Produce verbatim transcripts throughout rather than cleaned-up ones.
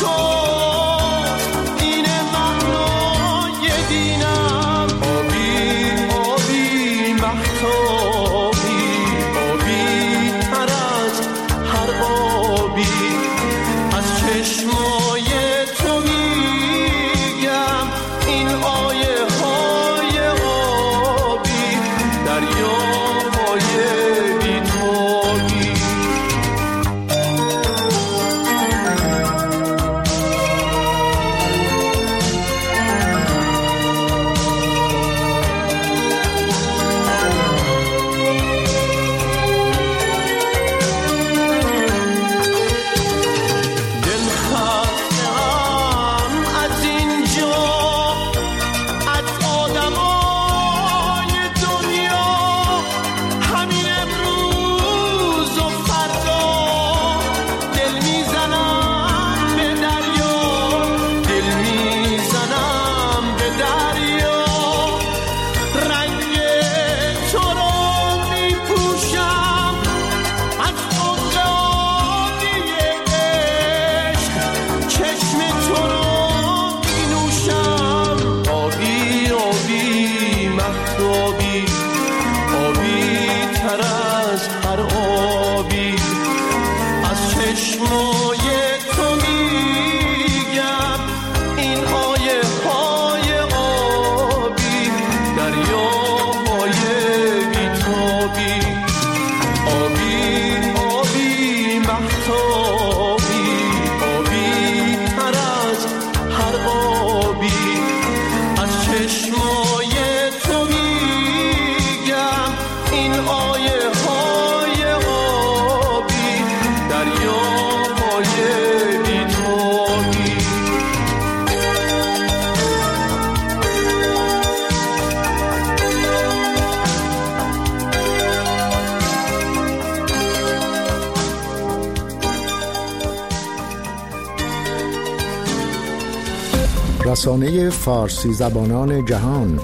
رسانه فارسی زبانان جهان،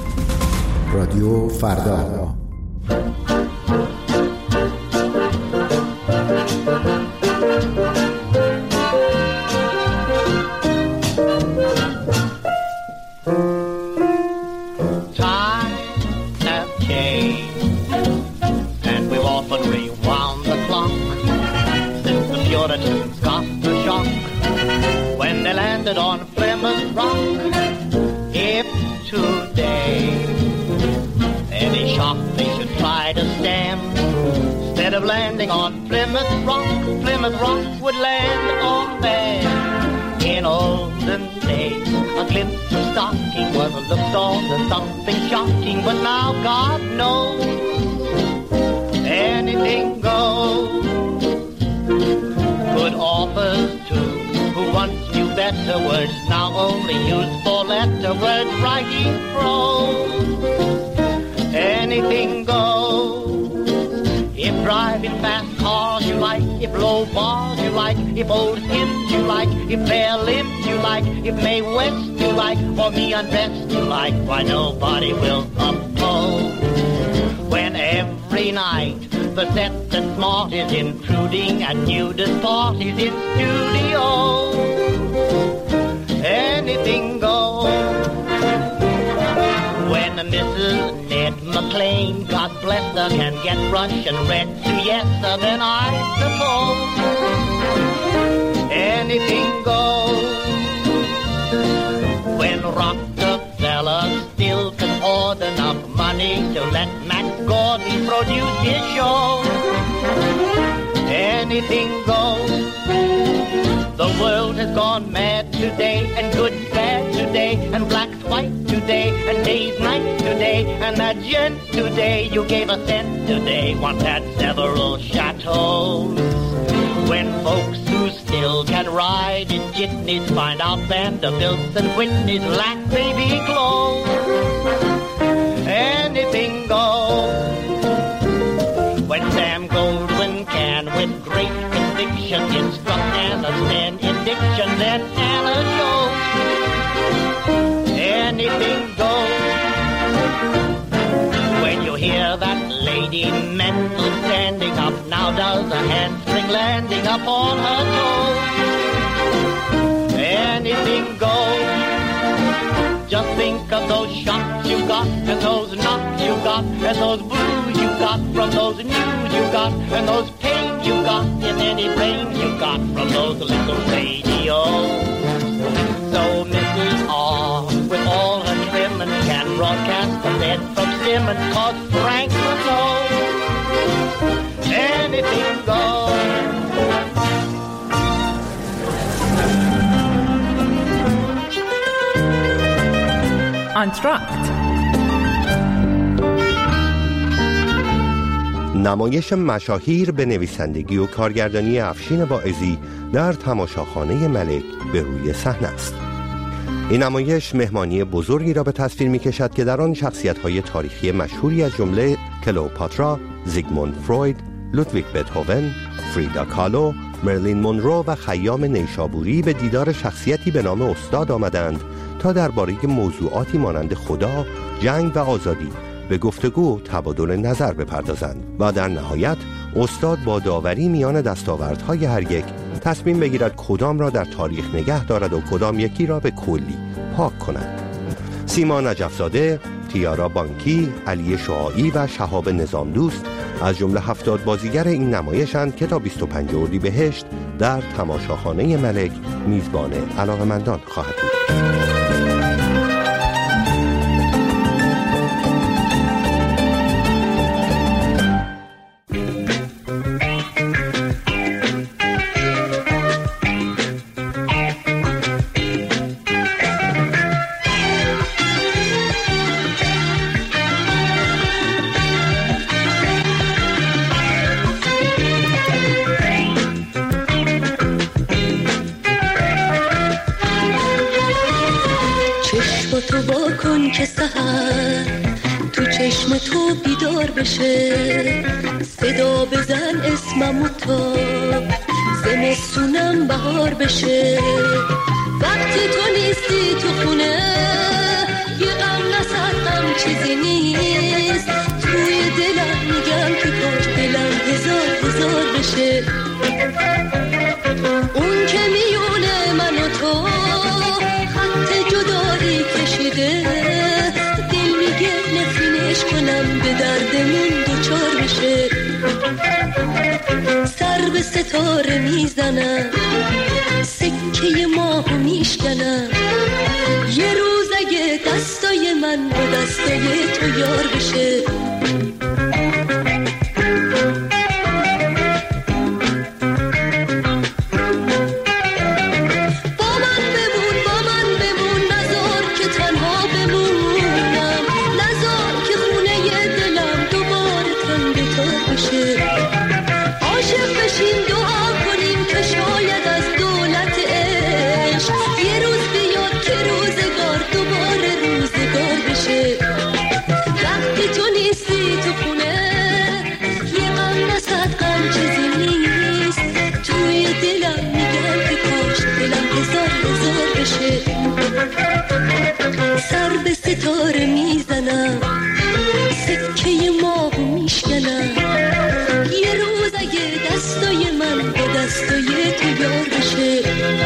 رادیو فردا. On Plymouth Rock, if today any shock they should try to stem, instead of landing on Plymouth Rock, Plymouth Rock would land on them. In olden days, a glimpse of stocking was looked on as something shocking, but now God knows anything goes. Good authors too, who once knew better words, now only use four-letter words, writing prose. Anything goes. If driving fast cars you like, if low bars you like, if old hymns you like, if bare limbs you like, if Mae West you like, or me undressed you like, why nobody will oppose. When every night the set and smart is intruding and nudist parties in studio, anything goes. When Missus Ned McLean, God bless her, can get Russian red to yes sir, then I suppose anything goes. When Rockefeller still can hoard enough money to let Max Gordon produce his show, anything goes. The world has gone mad today, and good's bad today, and black's white today, and day's night today, and that gent today you gave a cent today once had several chateaus. When folks who still can ride in jitneys find out Vanderbilts and Whitneys lack baby clothes, anything goes. When Sam Goldwyn can with great conviction instruct Anna stand in diction, then Anna shows anything goes. When you hear that Lady Mendel standing up, now does a handspring landing up on her toes, of those shots you got, and those knocks you got, and those blues you got from those news you got, and those pains you got, and any pain you got from those little radios. So Missus R, with all her trimming, can broadcast the lead from Simmons, 'cause Frank will know anything goes. انتراکت، نمایش مشاهیر به نویسندگی و کارگردانی افشین واعظی در تماشاخانه ملک به روی صحنه است. این نمایش مهمانی بزرگی را به تصویر می‌کشد که در آن شخصیت‌های تاریخی مشهوری از جمله کلئوپاترا، زیگموند فروید، لودویگ بتهوون، فریدا کالو، مرلین مونرو و خیام نیشابوری به دیدار شخصیتی به نام استاد آمدند تا درباره موضوعاتی مانند خدا، جنگ و آزادی به گفتگو تبادل نظر بپردازند و در نهایت استاد با داوری میان دستاوردهای هر یک تصمیم بگیرد کدام را در تاریخ نگه دارد و کدام یکی را به کلی پاک کند. سیما نجفزاده، تیارا بانکی، علی شعاعی و شهاب نظامدوست از جمله هفتاد بازیگر این نمایشند که تا بیست و پنجم اردیبهشت در تماشاخانه ملک میزبان علاقه‌مندان خواهد بود. که سحر تو چشم تو بیدار بشه، صدا بزن اسممو تا زمستونم بهار بشه. وقتی تو نیستی تو خونه یه غم نسر غم چیزی نیست، توی دلم میگم که کاش دلم هزار هزار بشه. اون که میونه من و تو خط جدایی کشیده، کنم به دردمون دوچار بشه. سر به ستاره میزنم، سکه ماهو میشکنم، یه روز اگه دستای من با دستای تو یار بشه. سر به ستاره میزنم، سکه ماهو میشکنم، یه روز اگه دستای من با دستای تو یار بشه.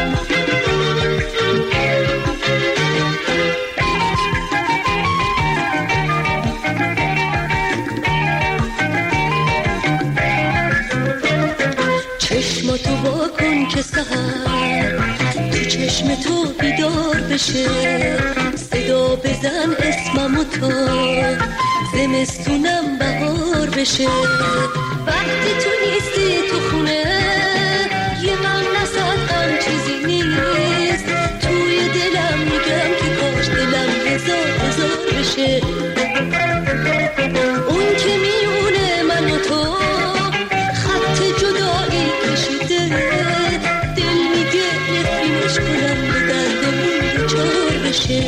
چشماتو وا کن که سحر تو چشم تو بیدار بشه، صدا بزن اسممو تا زمستونم بهار بشه. وقتی تو نیستی تو خونه یه غم نسد غم چیزی نیست، توی دلم میگم که کاش دلم هزار هزار بشه. اون که میونه من و تو خط جدایی کشیده، دل میگه نفرینش کنم به دردمون دوچار بشه.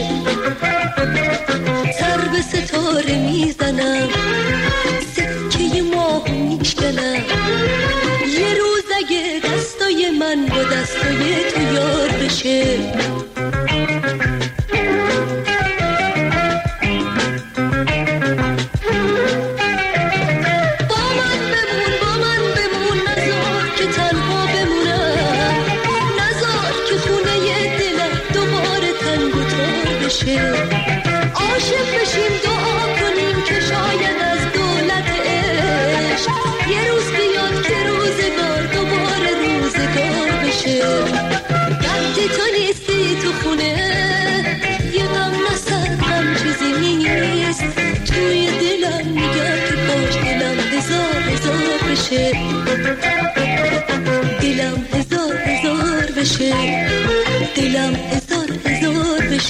سر به ستاره میزنم، سکه ماهو میشکنم، یه روز اگه دستای من با دستای تو یار بشه.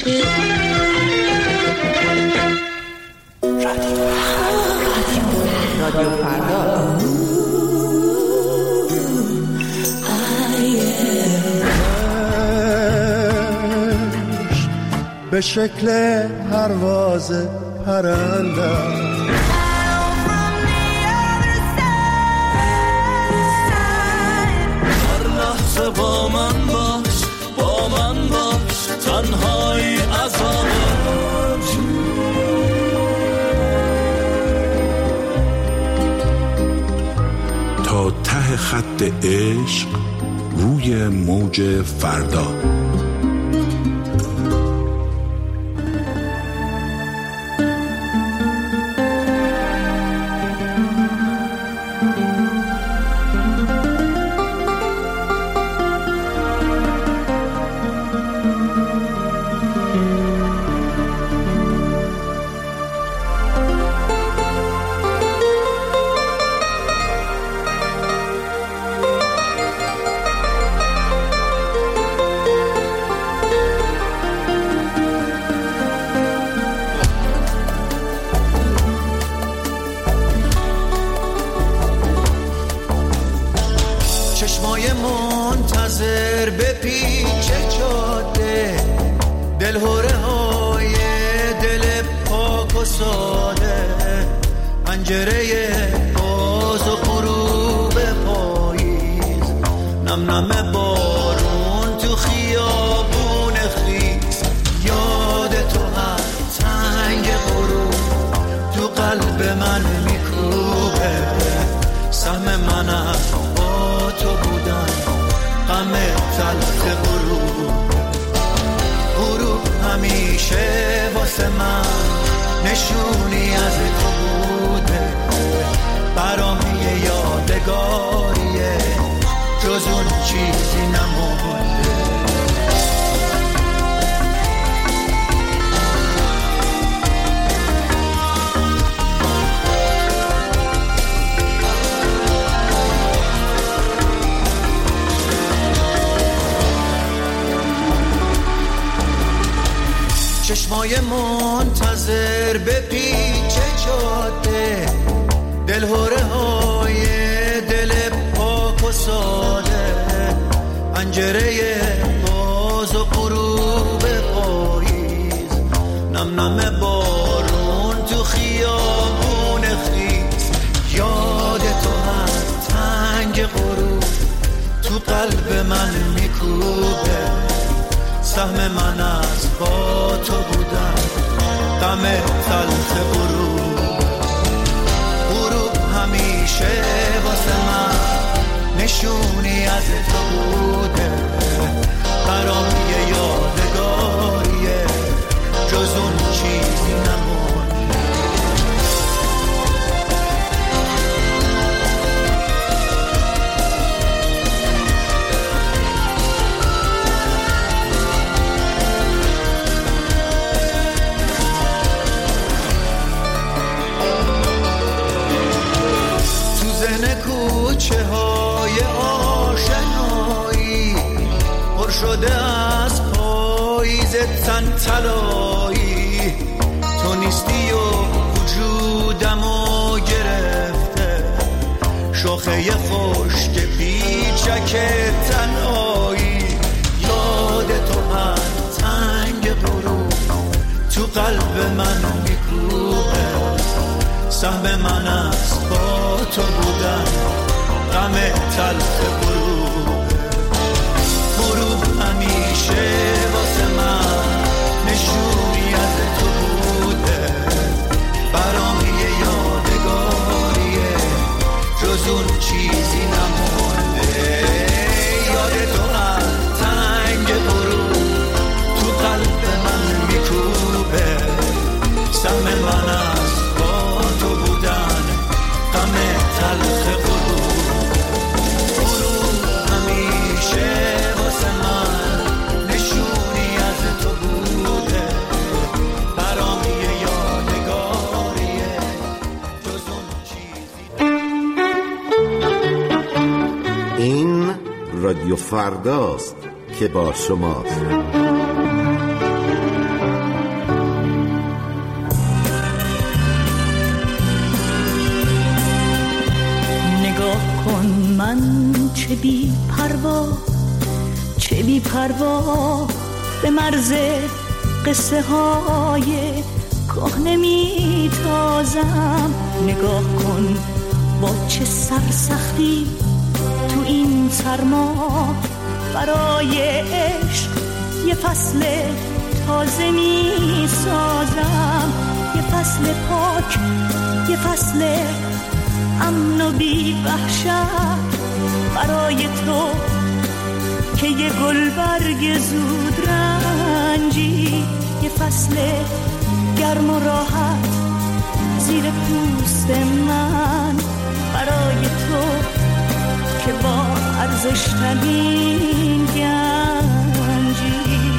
بشه. رادیو فردا. به شکل پرواز پرنده هر لحظه با من باش، با من باش، تنهایی عذاب تا ته خط عشق روی موج فردا. چشمای منتظر به پیچ جاده، دلهوره های دل پاک و ساده، پنجره باز و غروب پاییز، نم نم بارون تو خیابون خیز، یاد تو هر تنگ غروب تو قلب من میکوبه، سهم منم تو بودن غم تلخ غروب، غروب همیشه واسه من نشونی از تو بوده، برام یه یادگاریه جز اون چیزی نمونده. چشمای منتظر به پیچ جاده، دلهوره های دل پاک و ساده، پنجره باز و غروب پاییز، نم نم بارون تو خیابون خیز، یاد تو هر تنگ غروب تو قلب من میکوبه، سهم من از با تو بودن غم تلخ غروب، غروب همیشه واسه من نشونی از تو بوده، برام یه یادگاریه جز اون چیزی نمونده. کوچه های آشنایی پر شده از پاییز تن طلایی، تو نیستی و وجودمو گرفته، شاخه خشک پیچک تنهایی، یاد تو هر تنگ غروب تو قلب من میکوبه، سهم من از با تو بودن غم تلخ غروب، غروب همیشه واسه من نشونی از تو بوده، برام یه یادگاریه جز اون چیزی نمونده، یاد تو هر تنگ غروب تو قلب من میکوبه، سهم من از با تو بودن غم تلخ غروب، غروب همیشه واسه من نشونی از تو بوده، برام یه یادگاریه جز اون چیزی. این رادیو فرداست که با شماست. چه بی پروا، چه بی پروا به مرز قصه های کهنه می تازم. نگاه کن با چه سرسختی تو این سرما برای عشق یه فصل تازه می سازم. یه فصل پاک، یه فصل امن و بی وحشت برای تو که یه گلبرگ زود رنجی. یه فصل گرم و راحت زیر پوست من برای تو که با ارزش‌ترین گنجی.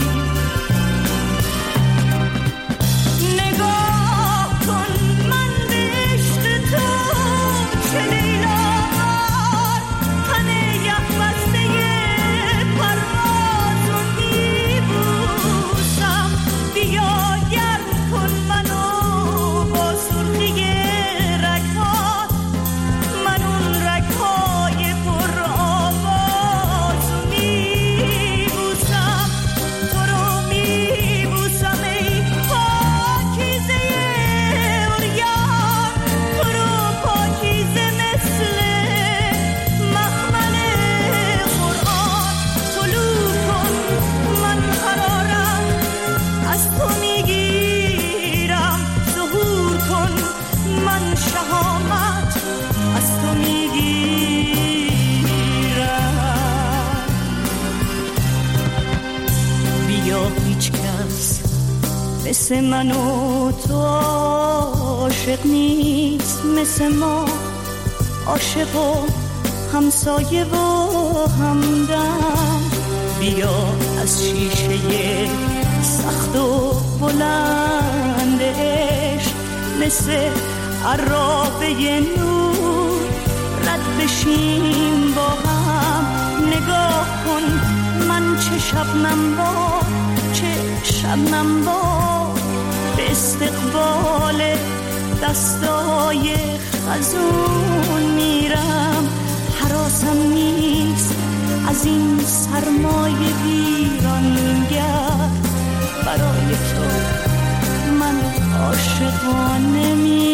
نگاه کن من به عشق تو چه لیلار، تن یخ بسته پرواز و میبوسم. بیا گرم کن منو با سرخی رگ‌هات، من اون رگ‌های پر آواز و میبوسم. تو رو میبوسم ای پاکیزه عریان، تو رو پاکیزه مثل مخمل قرآن. طلوع کن من قرارم از تو میگیرم، ظهور کن من شهامت از تو میگیرم. بیا هیچ کس مثل من و تو عاشق نیست، مثل ما عاشق و همسایه و همدم. بیا از شیشه سخت و بلند عشق مثل عرابه نور رد بشیم با هم. نگاه کن من چه شبنم با، چه شبنم با به استقبال دستای خزون میرم. حراسم نیست از این سرمایه ویرانگر، برای تو من عاشقانه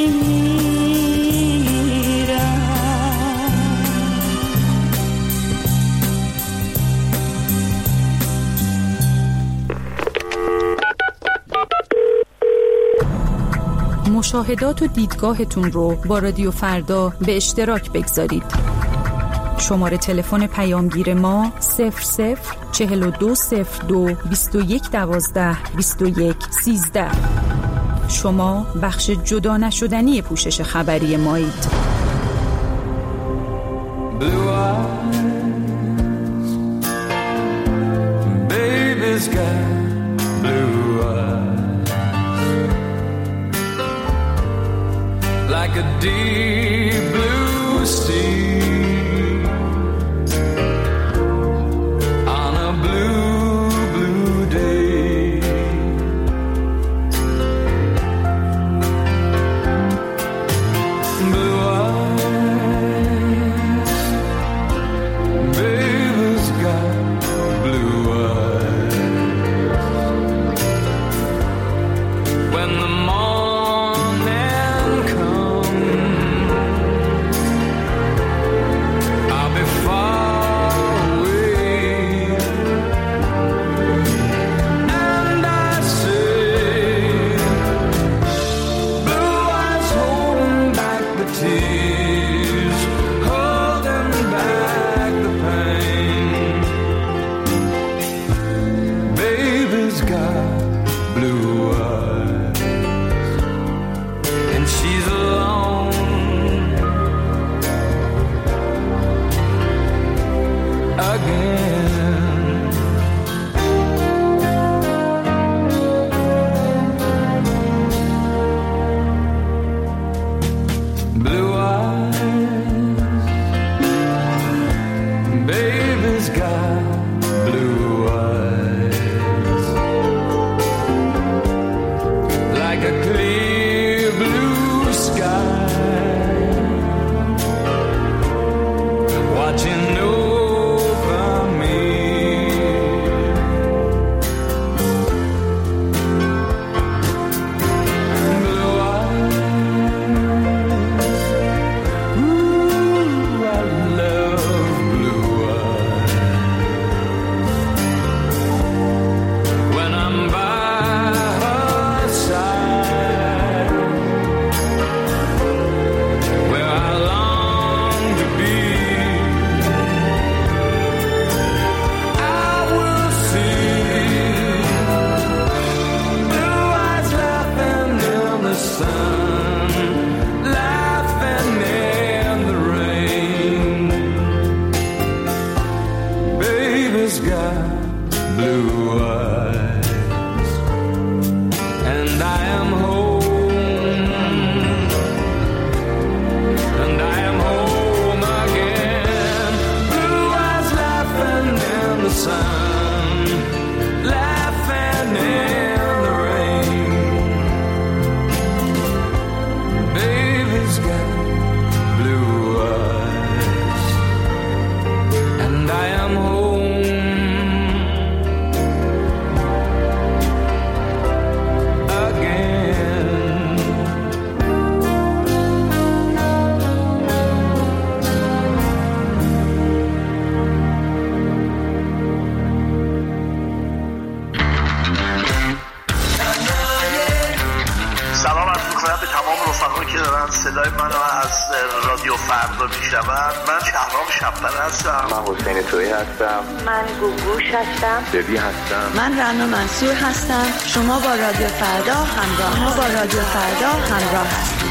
میمیرم. مشاهدات و دیدگاهتون رو با رادیو فردا به اشتراک بگذارید. شماره تلفن پیامگیر ما صفر صفر چهل و دو صفر دو بیست و یک دوازده بیست و یک سیزده. شما بخش جدا نشدنی پوشش خبری مایید. Blue eyes, baby's got blue eyes, like a deep blue sea on a blue, blue day. Blue eyes, baby's got blue eyes. When the morning comes, رفقا که دارن صدای منو از رادیو فردا میشنون، من شهرام شب‌پر هستم. من حسین تویی هستم. من گوگوش هستم. ببی هستم. من رنا منصور هستم. شما با رادیو فردا همراه ما با رادیو فردا همراه هستید.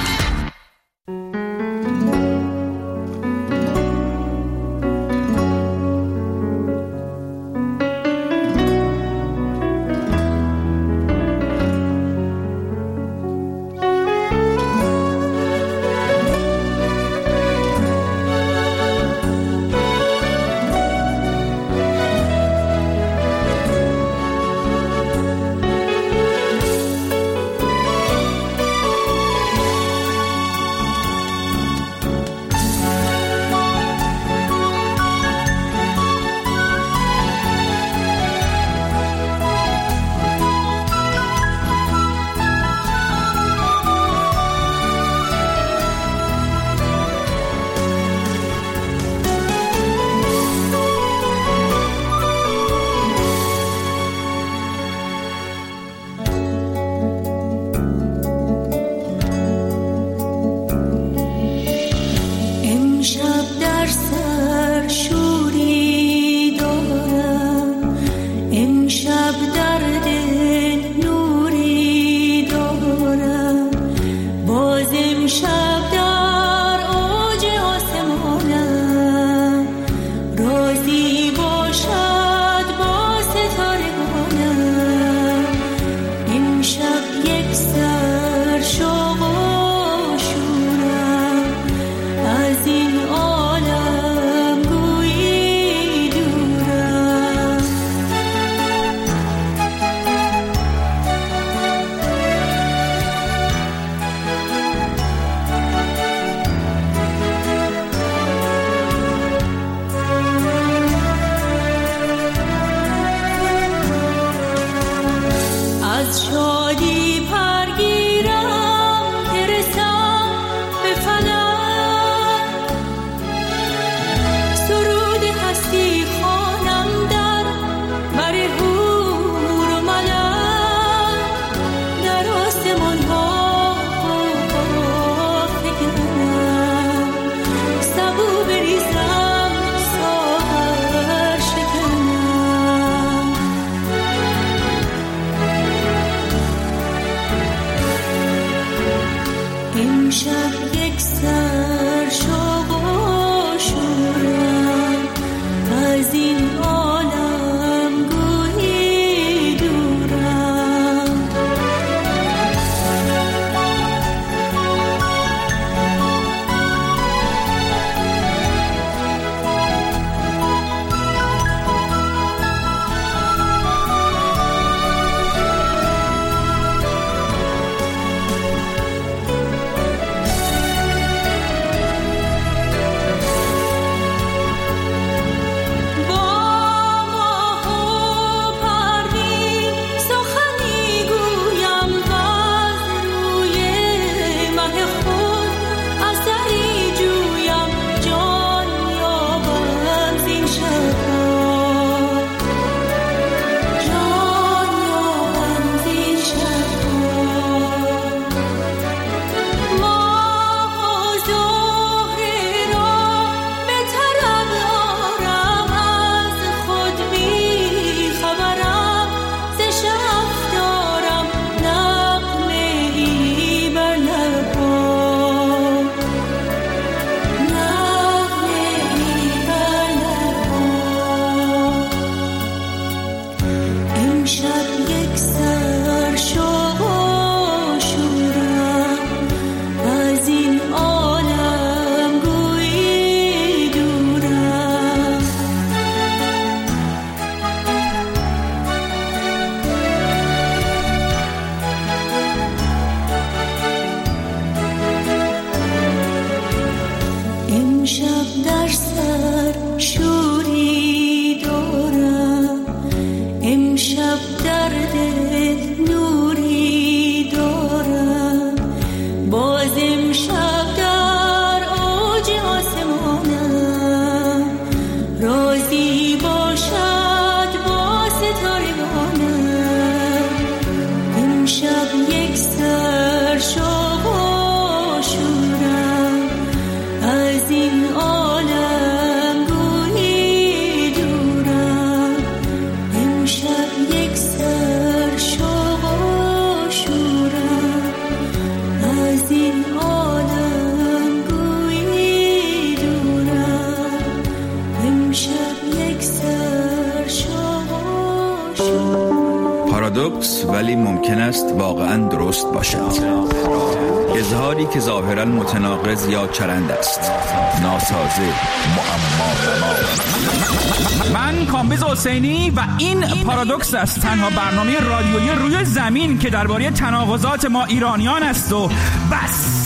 پارادوکس ولی ممکن است واقعاً درست باشد. اظهاری که ظاهراً متناقض یا چرند است، ناسازه، معما. من کامبیز حسینی و این پارادوکس است، تنها برنامه رادیویی روی زمین که درباره تناقضات ما ایرانیان است و بس.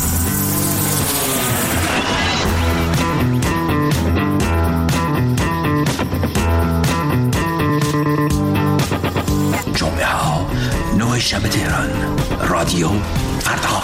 جمعه ها نه شب تهران، رادیو فردا.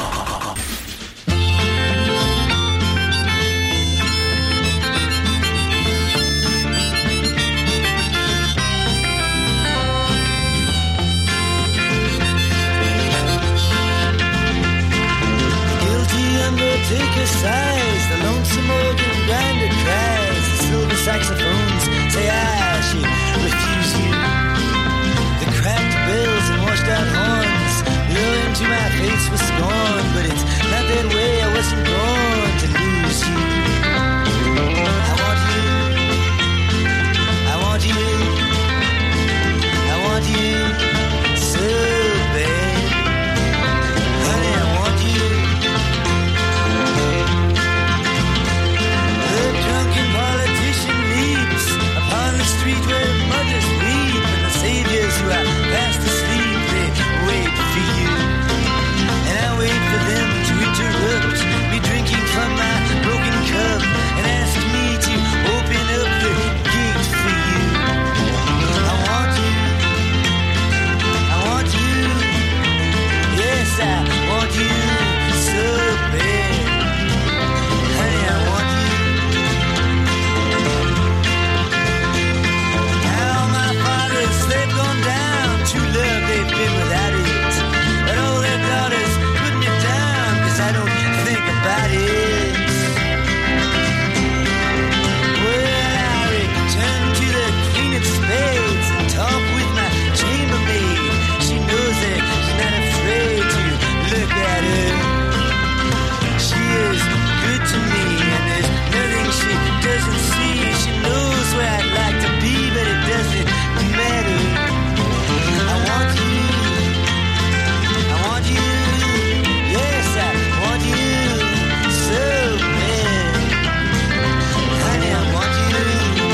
Take size, the lonesome organ grinder cries, the silver saxophones say I should refuse you. The cracked bells and washed out horns blow into my face with scorn, but it's not that way, I wasn't born to lose you. I want you, I want you, I want you so bad, honey, I want you. Street where mothers weep and the saviors who are fast asleep, they wait for you, and I wait for them to interrupt me drinking from my broken cup and ask me to open up the gate for you. I want you, I want you, yes I want you so bad, honey I want you. They've gone down to love, they've been without it, but all their daughters put me down, cause I don't think about it. Well, I return to the Queen of Spades and talk with my chambermaid. She knows that she's not afraid to look at her. She is good to me and there's nothing she doesn't see. She knows where I'd like to be, but it doesn't matter. I want you, I want you, yes I want you so bad, honey I want you.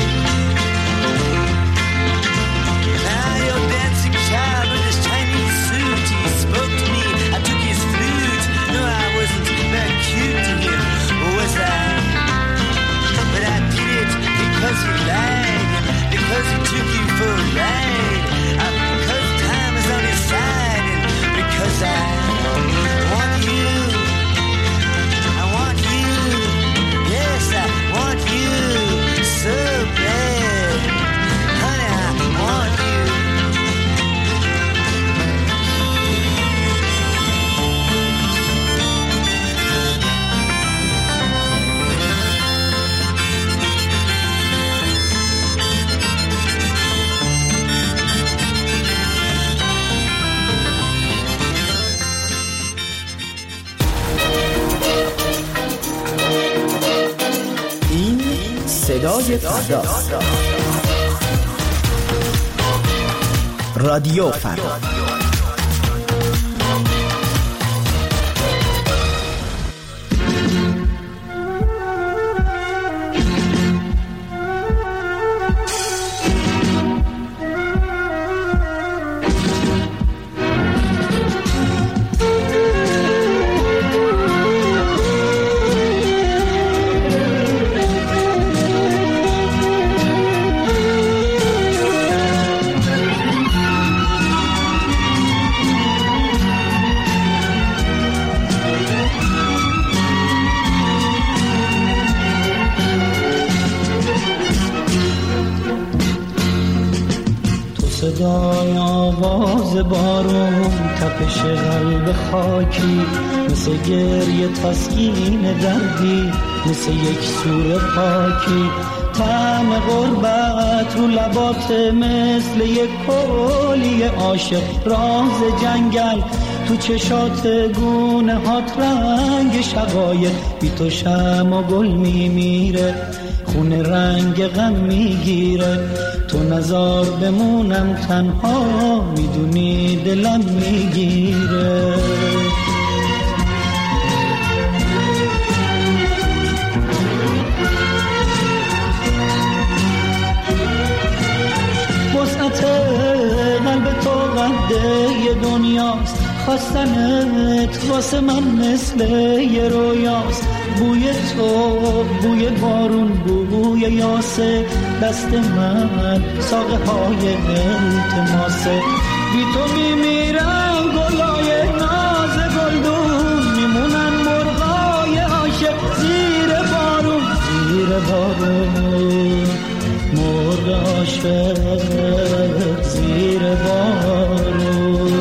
Now your dancing child with his Chinese suit, he spoke to me, I took his flute. No, I wasn't very cute to him, was I? But I did it because he lied, because he took you for a ride, uh, because time is on his side, and because I want you, I want you, yes I want you so bad, honey I want you. صدای فردا، رادیو فردا. صدای آواز بارون، تپش قلب خاکی، مثل گریه تسکین دردی، مثل یک سور پاکی، طعم غربت رو لبات مثل یک کولی عاشق، راز جنگل تو چشات گونه هات رنگ شقایق، بی تو شم و گل میمیره، خون رنگ غم میگیره. تو نزار بمونم تنها، میدونی دلم میگیره. وسعت قلب تو قده یه دنیاست، خواستنت واسه من مثل یه رویاست. بوی تو بوی بارون بوی یاسه، دست من ساقه های التماسه. بی تو میمیرم گلای ناز گلدون، میمونن مرغای عاشق زیر بارون. زیر بارون مرغ عاشق زیر بارون.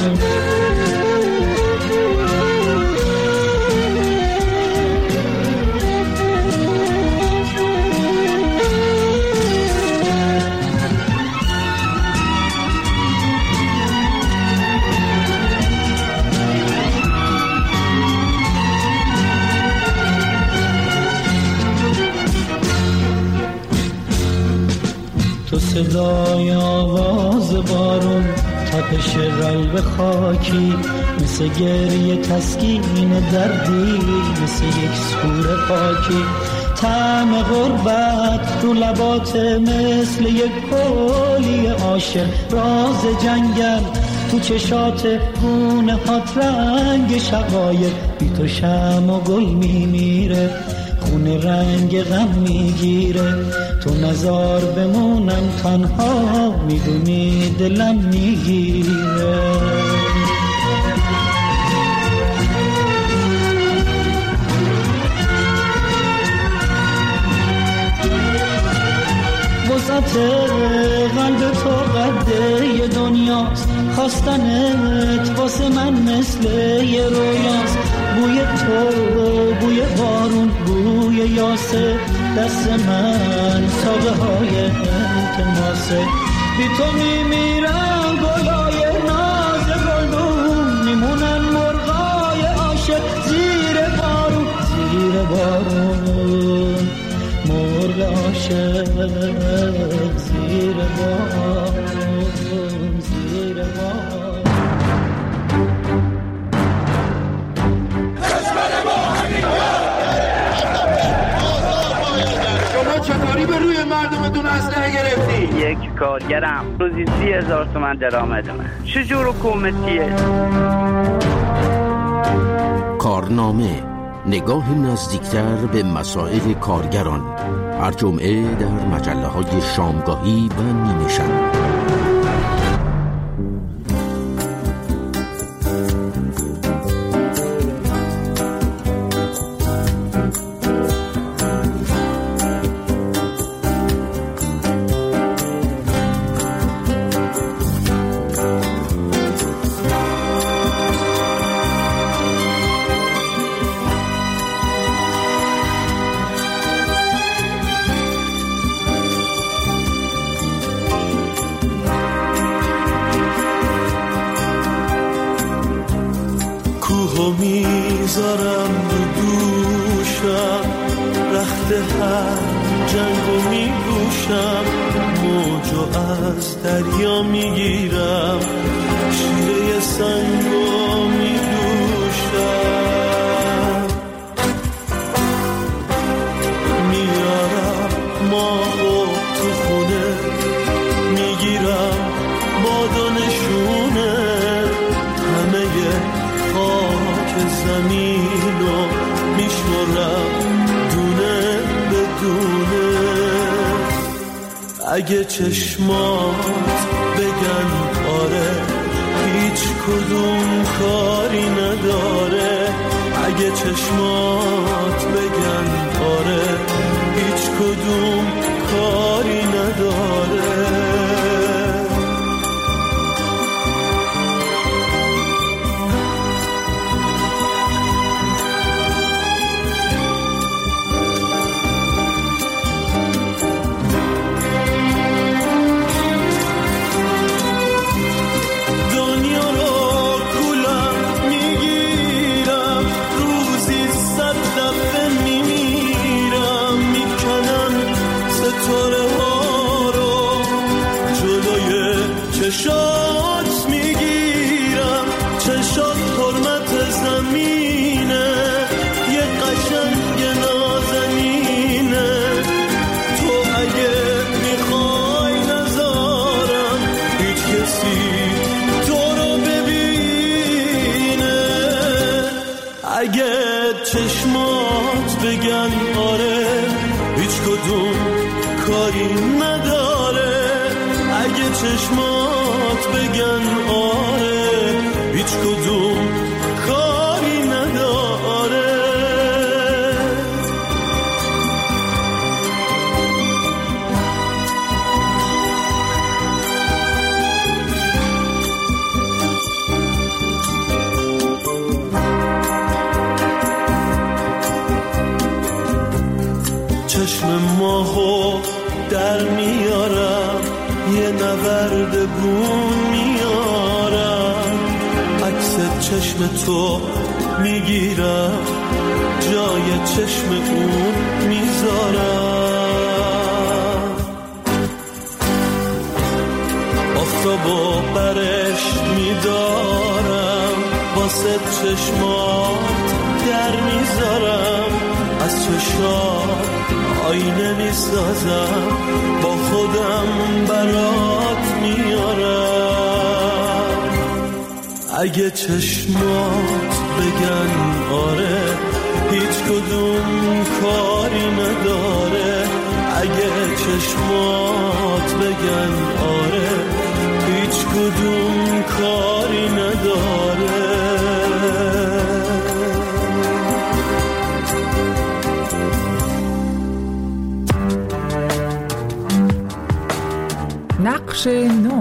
صدای آواز بارون، تپش قلب خاکی، مثل گریه تسکین دردی، مثل یک سور پاکی. طعم غربت رو لبات مثل یک کولی عاشق. راز جنگل تو چشات گونه هات رنگ شقایق. بی تو شمع و گل میمیره، خون رنگ غم میگیره. تو نزار بمونم تنها، میدونی دلم میگیره. وسعت قلب تو قده یه دنیاست، خواستنت واسه من مثل یه رویاست. بوی تو بوی بارون بوی یاسه، دست من ساقه های التماسه. بی تو میمیرم گلای ناز گلدون، میمونن مرغای عاشق زیر بارون. زیر بارون مرغ عاشق زیر بارون. زیر بارون چطوری به روی مردمتون اسلحه گرفتی؟ یک کارگرم روزی سی هزار تومن درآمدمه. چجور حکومتیه؟ کارنامه، نگاه نزدیکتر به مسائل کارگران. هر جمعه در مجله های شامگاهی و نیمه شب. میذارم رو دوشم، رخت هر جنگو میگوشم. موجو از دریا میگیرم، شیره سنگو میدوشم. میارم ماهو تو خونه، میگیرم باد و نشونه. همه خاک زمینو میشورم دونه به دونه. اگه چشمات بگن آره، هیچ کدوم کاری نداره. اگه چشمات بگن آره، هیچ کدوم کاری نداره. میکنن چشمات بگن آره هیچ کدوم کاری نداره، اگه چشمات بگن آره هیچ کدوم کاری نداره. چشم ماهو در میارم، یه نورد گون میارم، عکس چشم تو میگیرم، جای چشم اون میذارم. آفتابو برش میدارم، واسه چشمات در میذارم، از چشمات آینه میسازم، با خودم برات میارم. اگه چشمات بگن آره هیچ کدوم کاری نداره، اگه چشمات بگن آره هیچ کدوم کاری نداره. نقش نو.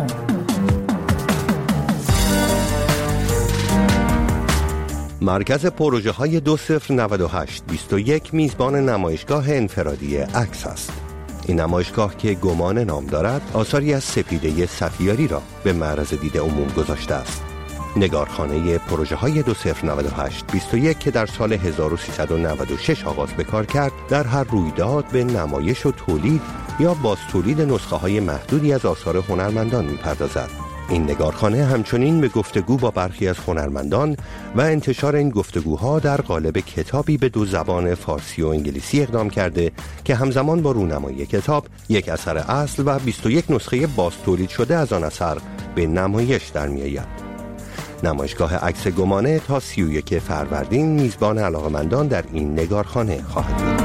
مرکز پروژه های دو صفر نود و هشت بیست و یک میزبان نمایشگاه انفرادی عکس است. این نمایشگاه که گمان نام دارد آثاری از سپیده صفیاری را به معرض دید عموم گذاشته است. نگارخانه پروژه های دو صفر نود و هشت بیست و یک که در سال هزار و سیصد و نود و شش آغاز به کار کرد، در هر رویداد به نمایش و تولید یا باز تولید نسخه های محدودی از آثار هنرمندان می‌پردازد. این نگارخانه همچنین به گفتگو با برخی از هنرمندان و انتشار این گفتگوها در قالب کتابی به دو زبان فارسی و انگلیسی اقدام کرده که همزمان با رونمایی کتاب یک اثر اصل و بیست و یک نسخه باز تولید شده از آن اثر به نمایش در می‌آید. نمایشگاه عکس گمانه تا سی و یک فروردین میزبان علاقه‌مندان در این نگارخانه خواهد بود.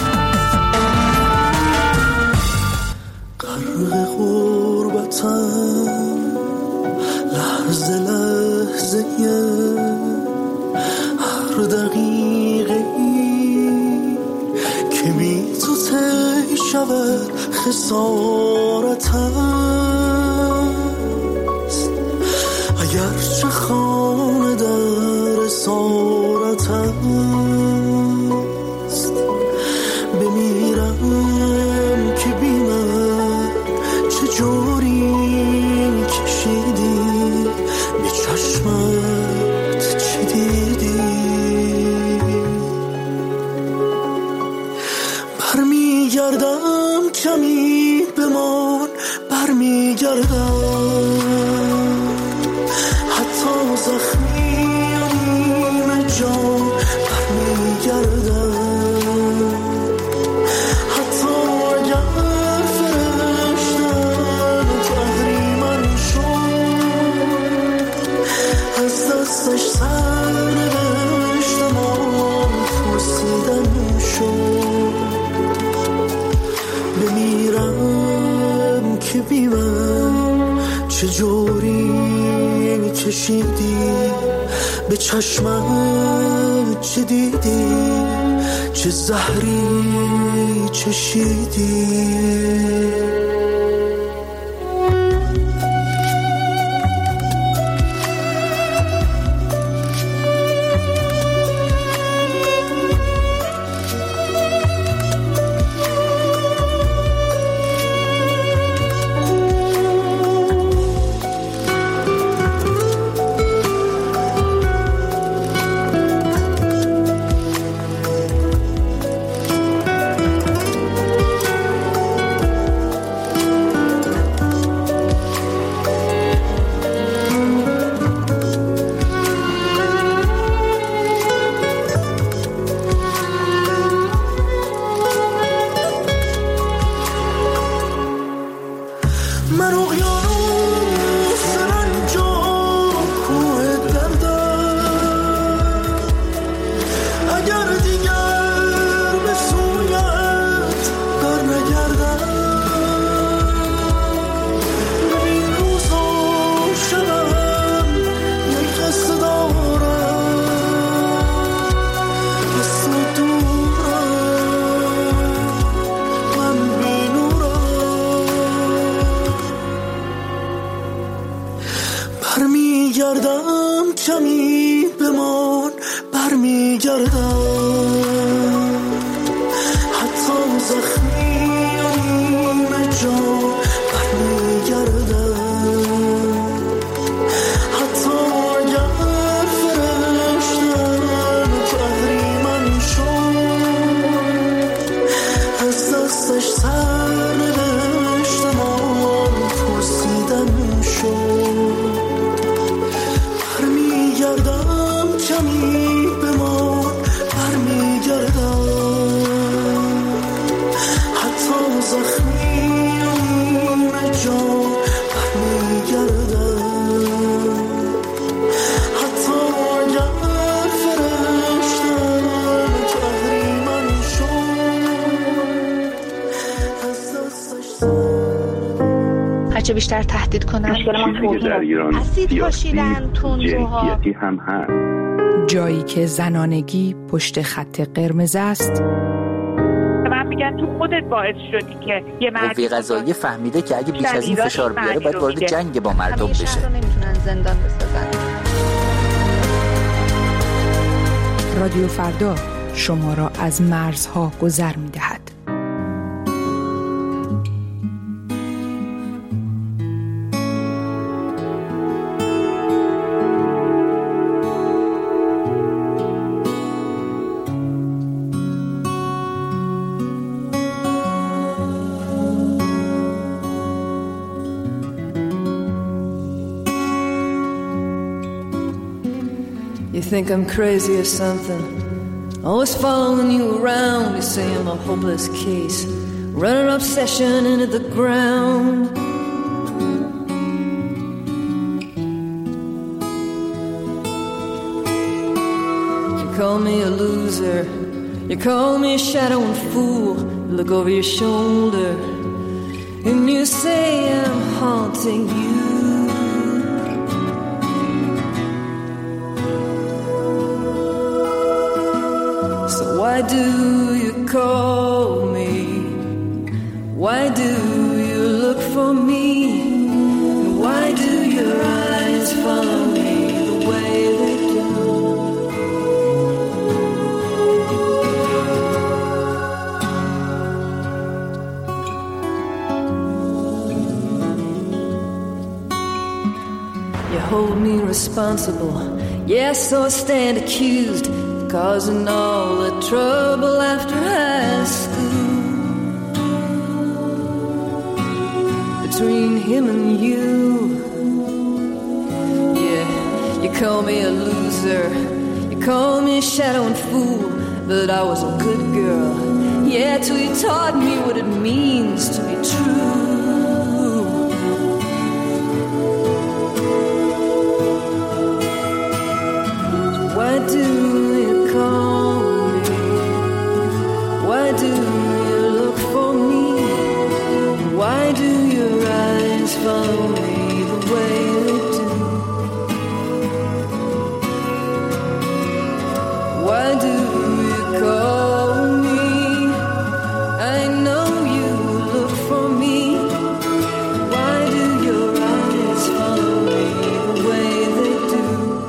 غرق غربتم لحظه لحظه هر دقیقه ای که بی تو تی شود خسارتم است، اگرچه خانه در اسارت است، بمیرم که بی من چجوری کشیدی، به چشمت چی دیدی. برمیگردم کمی بمان، برمیگردم حتی زخمی و نیمه جان، برمیگردم حتی اگر فرشتن تحریمن شد، از دستش سر نوشتم آن پرسیدن شد. بمیرم که بی من چجوری کشیدی، به چشمم چه دیدی، چه زهری چشیدی. برمیگردم کمی بمان، برمیگردم حتی زخمی و نیمه جان، برمیگردم حتی اگر فرشتم تحریمم شد، از دستش سر نداشتم آن پرسیدم شد. برمیگردم کمی بمان، برمیگردم حتی زخمی و نیمه جان، برمیگردم حتی اگر فرشتم تحریمم شد، از دستش هرچه بیشتر تهدید کنن چیزی که در ایران سیاسی جنسیتی هم هست. جایی که زنانگی پشت خط قرمز است. من میگن تو خودت باعث شدی که یه مردی قوه قضاییه فهمیده که اگه بیش از این فشار بیاره باید وارد جنگ با مردم بشه. همیشه نمیتونن زندان بسازن. رادیو فردا شما را از مرزها گذر می‌دهد. You think I'm crazy or something? Always following you around. You say I'm a hopeless case, run an obsession into the ground. You call me a loser, you call me a shadow and fool. You look over your shoulder and you say I'm haunting you. Why do you call me? Why do you look for me? Why do your eyes follow me the way they do? You hold me responsible, yes, so I stand accused, causing all the trouble after high school. Between him and you, yeah, you call me a loser, you call me a shadow and fool, but I was a good girl, yeah, till you taught me what it means to be true. So why do you call me? Why do you look for me? Why do your eyes follow me the way they do? Why do you call me? I know you look for me. Why do your eyes follow me the way they do?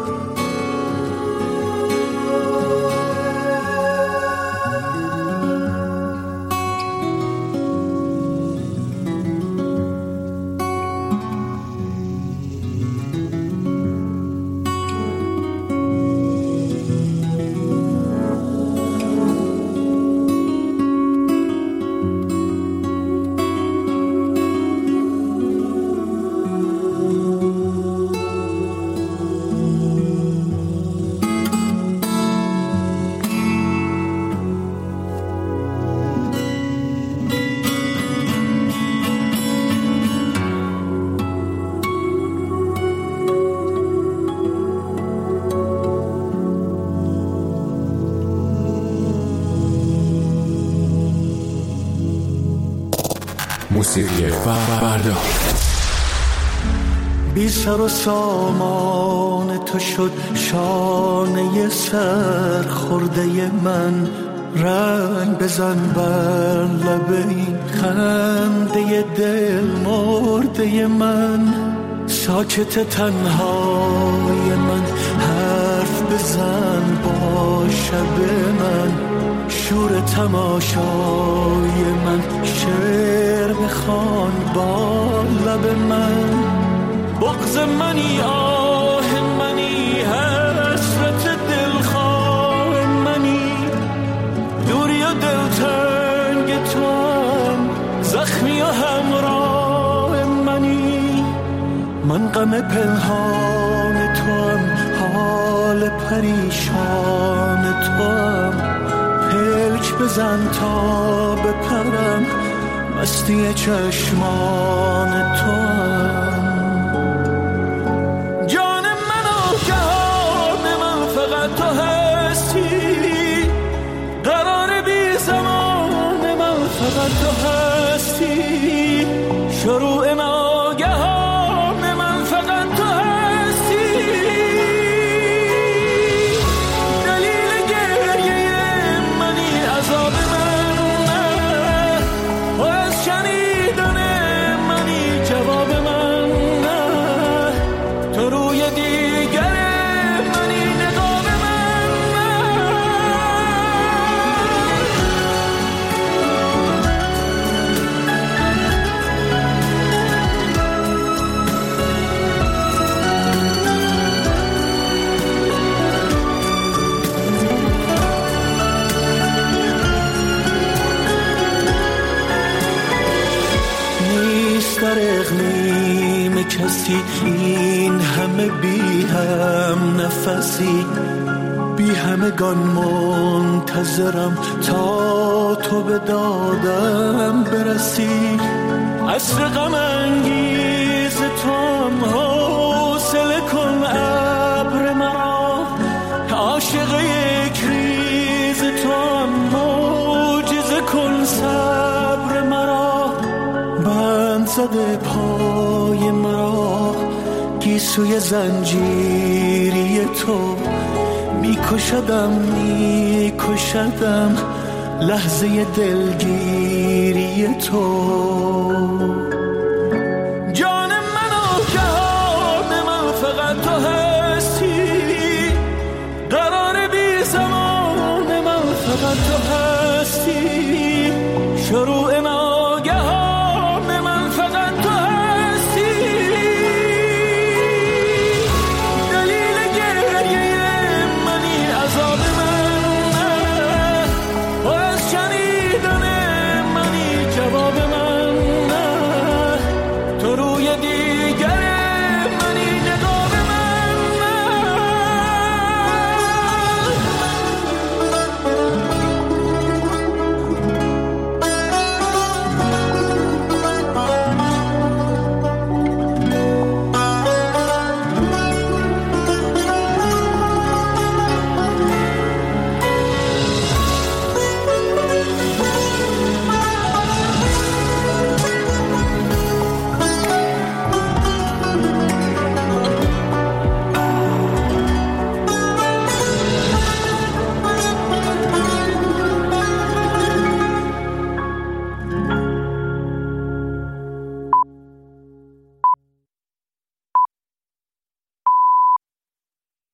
موسیقی فردا. بی سر و سامان تو شد شانه سر خورده من، رنگ بزن بر لب این خنده دل مرده من. ساکت تنهای من حرف بزن با شب من، شور تماشای من شعر بخوان با لب من. بغض منی آه منی حسرت دلخواه منی، دوری و دلتنگ تو هم زخمی و همراه منی. من غم پنهان تو هم حال پریشان تو هم، پلک بزن تا بپرم مستی چشمان تو هم. جان من و جهان من فقط تو هستی، قرار بی زمان من فقط تو هستی، شروع ناگهان من فقط تو هستی. دلیل گریه منی عذاب من نه، و از شنیدن منی جواب من نه، تو روی دیگر منی نقاب من نه. نیست در اقلیم کسی این همه بی هم نفسی، بی همگان منتظرم تا تو به دادم برسی. عصر غم انگیز تو هم حوصله کن ابر مرا، عاشق یک ریز تو هم معجزه کن صبر مرا. بند زده پای مرا گیسوی زنجیری تو، میکشدم میکشدم لحظه دلگیری تو.